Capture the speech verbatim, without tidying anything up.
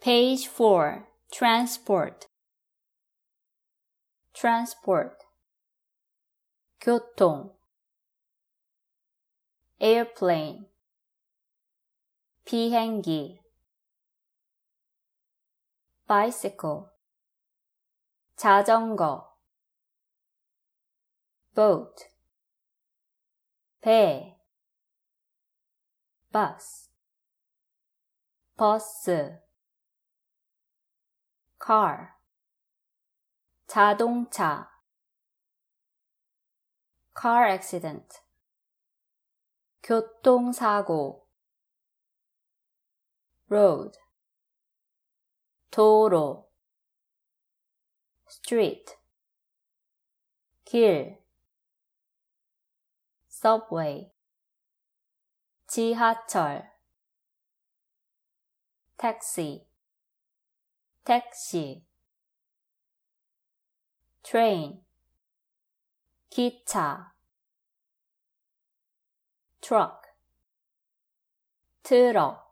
Page four. Transport. Transport. 교통. Airplane. 비행기. Bicycle. 자전거. Boat. 배. Bus. 버스. Car. 자동차. Car accident. 교통사고. Road. 도로. Street. 길. Subway. 지하철. Taxi. 택시. Train. 기차. Truck. 트럭.